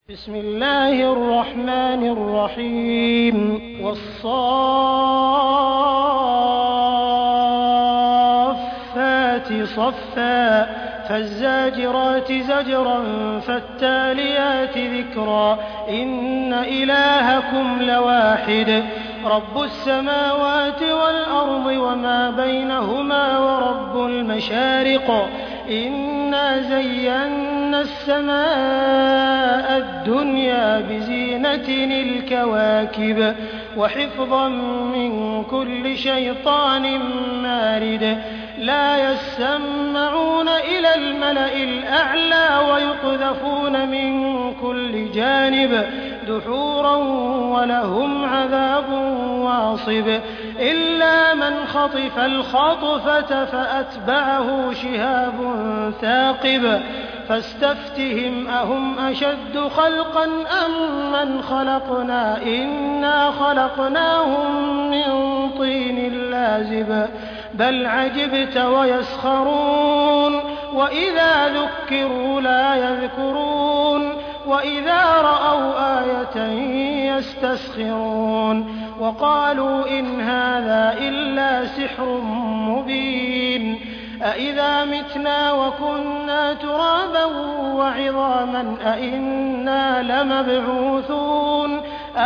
بسم الله الرحمن الرحيم والصافات صفا فالزاجرات زجرا فالتاليات ذكرا إن إلهكم لواحد رب السماوات والأرض وما بينهما ورب المشارق إنا زينا السماء الدنيا بزينة الكواكب وحفظا من كل شيطان مارد لا يسمعون إلى الملأ الأعلى ويقذفون من كل جانب دحورا ولهم عذاب واصب إلا من خطف الخطفة فأتبعه شهاب ثاقب فاستفتهم أهم أشد خلقا أم من خلقنا إنا خلقناهم من طين لازب بل عجبت ويسخرون وإذا ذكروا لا يذكرون وإذا رأوا آية يستسخرون وقالوا إن هذا إلا سحر مبين أإذا متنا وكنا ترابا وعظاما أإنا لمبعوثون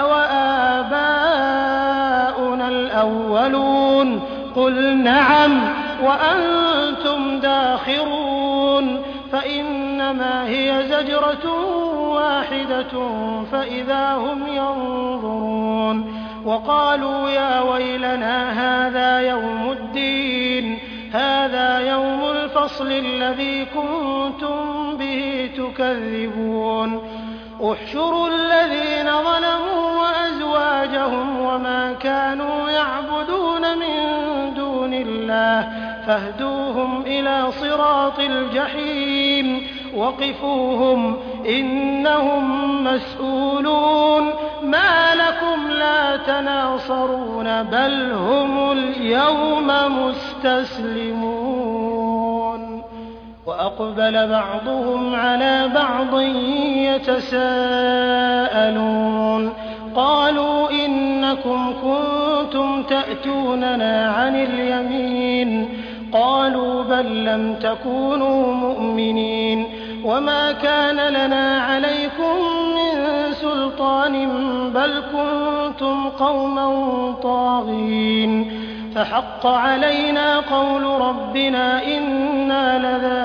أوآباؤنا الأولون قل نعم وأنتم داخرون فإنما هي زجرة واحدة فإذا هم ينظرون وقالوا يا ويلنا هذا يوم الدين هذا يوم الفصل الذي كنتم به تكذبون احشروا الذين ظلموا وأزواجهم وما كانوا يعبدون من دون الله فاهدوهم إلى صراط الجحيم وقفوهم إنهم مسؤولون ما لكم لا تناصرون بل هم اليوم مستسلمون وأقبل بعضهم على بعض يتساءلون قالوا إنكم كنتم تأتوننا عن اليمين قالوا بل لم تكونوا مؤمنين وما كان لنا عليكم من سلطان بل كنتم قوما طاغين فحق علينا قول ربنا إنا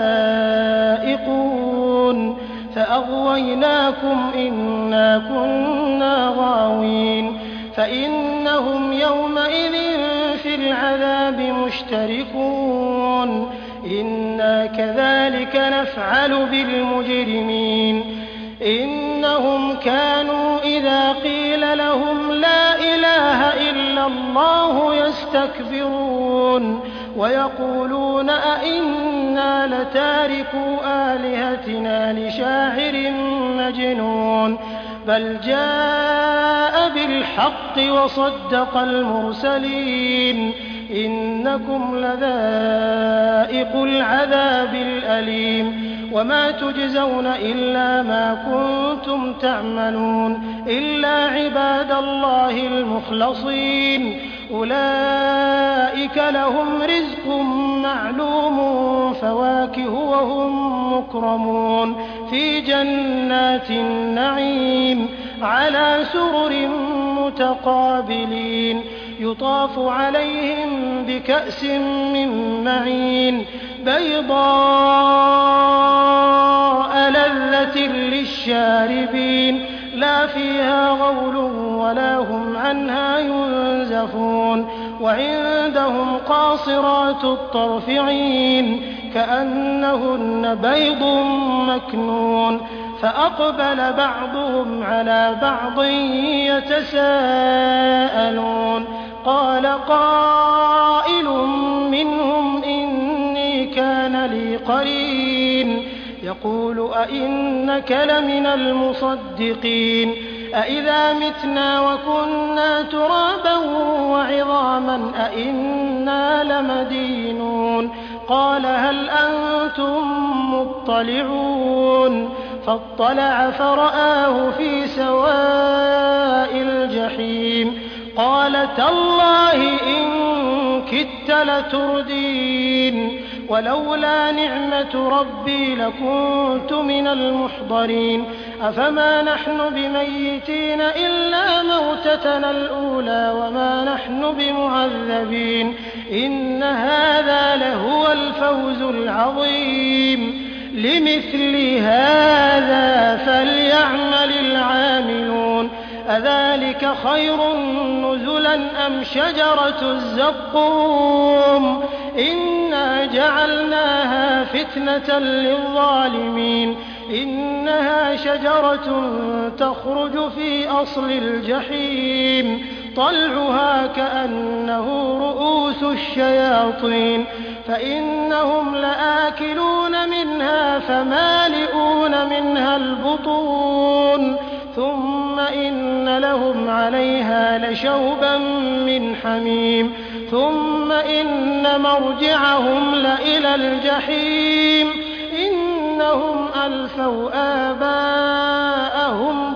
لذائقون فأغويناكم إنا كنا غاوين فإنهم يومئذ في العذاب مشتركون إنا كذلك نفعل بالمجرمين إنهم كانوا إذا قيل لهم لا إله إلا الله يستكبرون ويقولون أئنا لتاركو آلهتنا لشاعر مجنون بل جاء بالحق وصدق المرسلين إنكم لذائق العذاب الأليم وما تجزون إلا ما كنتم تعملون إلا عباد الله المخلصين أولئك لهم رزق معلوم فواكه وهم مكرمون في جنات النعيم على سرر متقابلين يطاف عليهم بكأس من معين بيضاء لذة للشاربين لا فيها غول ولا هم عنها ينزفون وعندهم قاصرات الطرف عين كأنهن بيض مكنون فأقبل بعضهم على بعض يتساءلون قال قائل منهم إني كان لي قرين يقول أئنك لمن المصدقين أئذا متنا وكنا ترابا وعظاما أئنا لمدينون قال هل أنتم مطلعون فاطلع فرآه في سواء الجحيم قال تالله إن كدت لتردين ولولا نعمة ربي لكنت من المحضرين أفما نحن بميتين إلا موتتنا الأولى وما نحن بمعذبين إن هذا لهو الفوز العظيم لمثل هذا فليعمل العاملون أذلك خير نزلا أم شجرة الزقوم إنا جعلناها فتنة للظالمين إنها شجرة تخرج في أصل الجحيم طلعها كأنه رؤوس الشياطين فإنهم لآكلون منها فمالئون منها البطون ثم إن لهم عليها لشوبا من حميم ثم إن مرجعهم لإلى الجحيم إنهم ألفوا آباءهم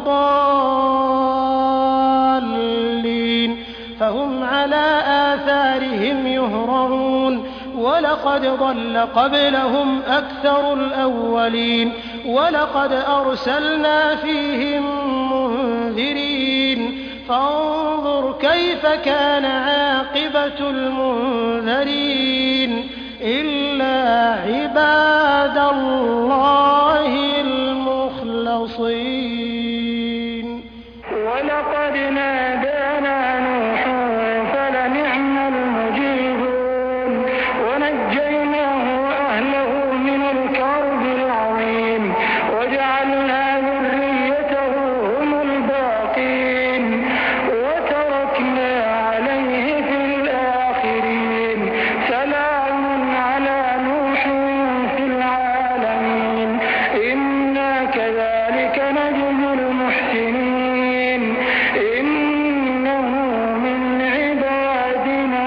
ضالين فهم على آثارهم يهرعون ولقد ضل قبلهم أكثر الأولين ولقد أرسلنا فيهم منذرين فانظر كيف كان عاقبة المنذرين إلا عباد الله المخلصين ولقد نادانا نوح فلنعم المجيبون ونجيناه وأهله من الكرب العظيم وجعلنا ذريته هم الباقين وتركنا عليه في الآخرين سلام على نوح في العالمين إنا كذلك نجزي المحسنين إنه من عبادنا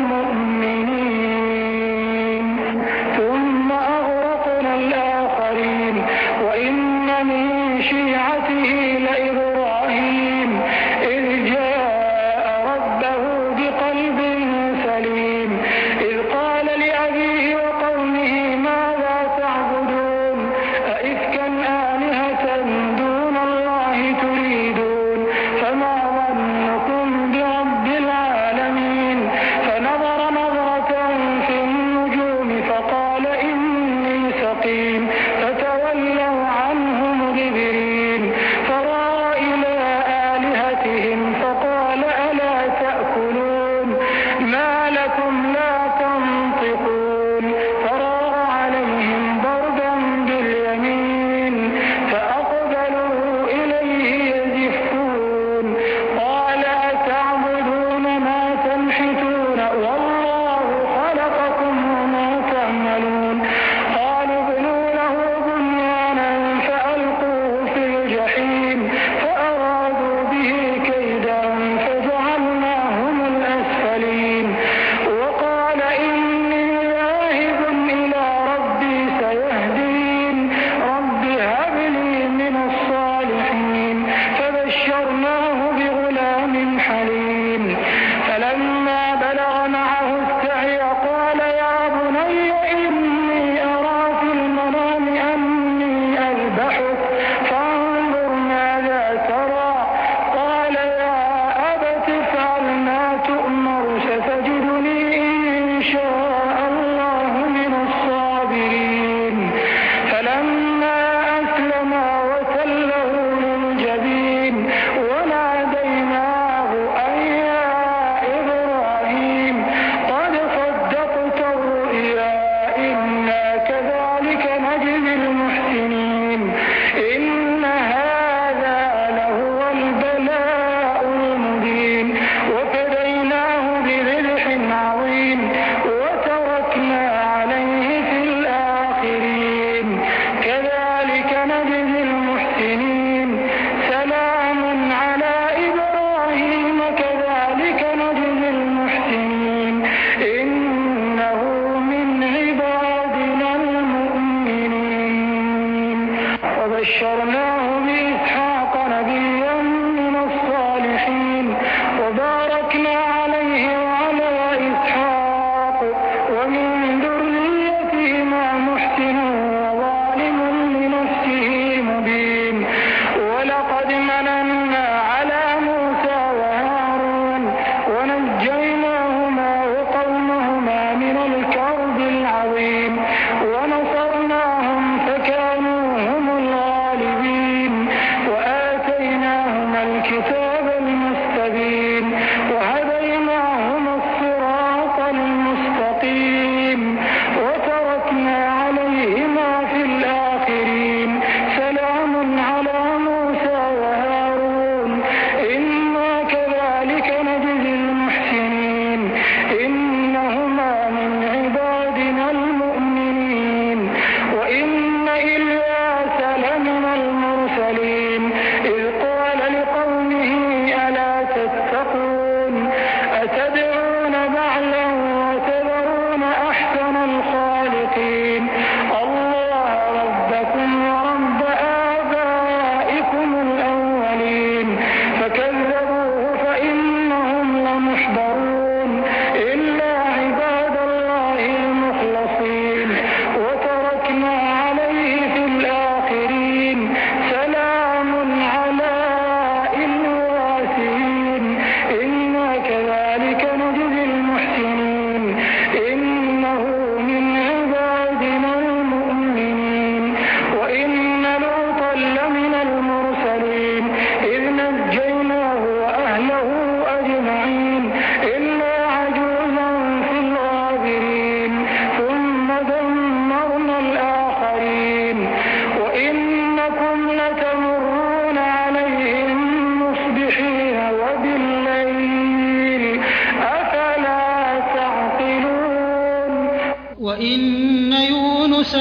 المؤمنين ثم أغرقنا الآخرين وإن من شيعته لإبراهيم إذ جاء ربه بقلب سليم إذ قال لأبيه وقومه ماذا تعبدون أئفكا آلهة دون الله تريدون فما ظنكم برب العالمين فنظر نظرة في النجوم فقال إني سقيم فتولوا عنه مدبرين فراغ إلى آلهتهم فقال ألا تأكلون ما لكم لا تنطقون فراغ عليهم ضربا باليمين فأقبلوا إليه يزفون قال أتعبدون ما تنحتون والله خلقكم وما تعملون قالوا ابنوا له بنيانا فألقوه في الجحيم فأرادوا به كيدا فجعلناهم الأسفلين وقال إني ذاهب إلى ربي سيهدين رب هب لي من الصالحين فبشرناه بغلام حليم فلما بلغ معه السعي قال يا بني إني أرى في المنام أني أذبحك فانظر ماذا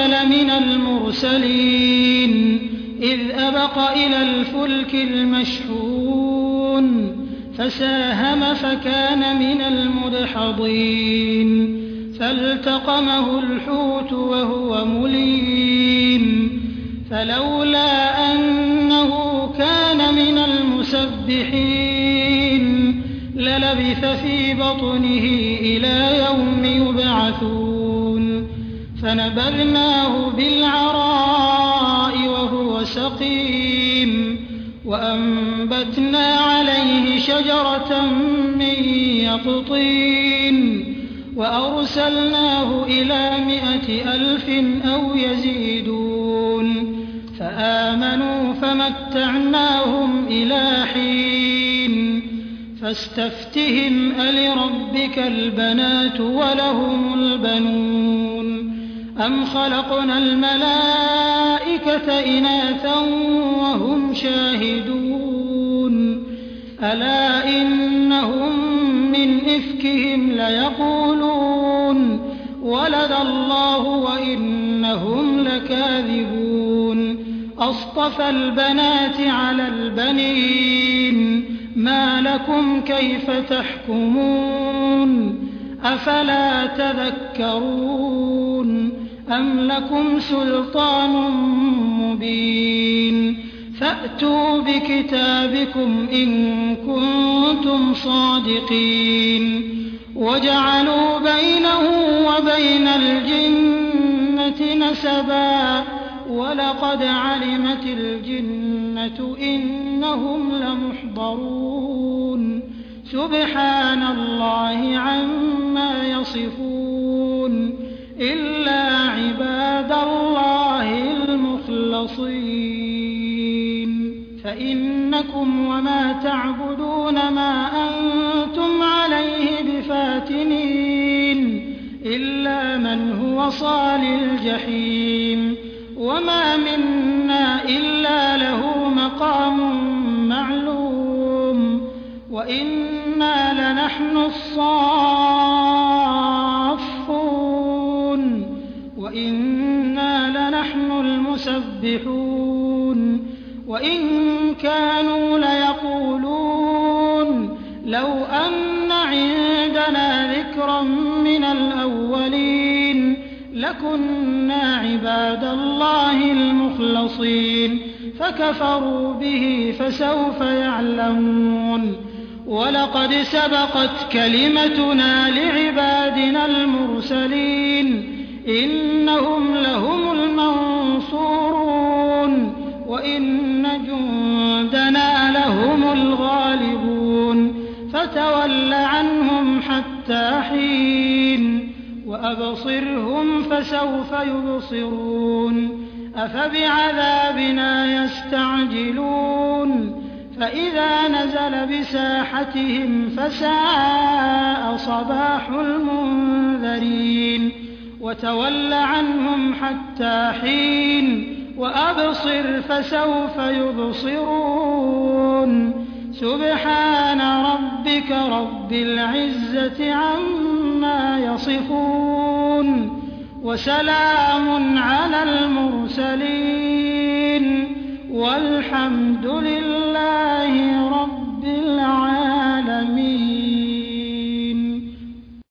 لمن المرسلين إذ أبق إلى الفلك المشحون فساهم فكان من المدحضين فالتقمه الحوت وهو مليم فلولا أنه كان من المسبحين للبث في بطنه إلى يوم يبعثون فنبذناه بالعراء وهو سقيم وأنبتنا عليه شجرة من يقطين وأرسلناه إلى 100,000 أو يزيدون فآمنوا فمتعناهم إلى حين فاستفتهم ألربك البنات ولهم البنون أم خلقنا الملائكة إناثا وهم شاهدون ألا إنهم من إفكهم ليقولون ولد الله وإنهم لكاذبون أصطفى البنات على البنين ما لكم كيف تحكمون أفلا تذكرون أم لكم سلطان مبين فأتوا بكتابكم إن كنتم صادقين وجعلوا بينه وبين الجنة نسبا ولقد علمت الجنة إنهم لمحضرون سبحان الله عما يصفون إلا عباد الله المخلصين فإنكم وما تعبدون ما أنتم عليه بفاتنين إلا من هو صال الجحيم وما منا إلا له مقام معلوم وإنا لنحن الصافون وإنا لنحن المسبحون وإن كانوا ليقولون لو أن عندنا ذكرا من الأولين لكنا عباد الله المخلصين فكفروا به فسوف يعلمون ولقد سبقت كلمتنا لعبادنا المرسلين إنهم لهم المنصورون وإن جندنا لهم الغالبون فتول عنهم حتى حين وأبصرهم فسوف يبصرون أفبعذابنا يستعجلون فإذا نزل بساحتهم فساء صباح المنذرين وتول عنهم حتى حين وأبصر فسوف يبصرون سبحان ربك رب العزة عما يصفون وسلام على المرسلين والحمد لله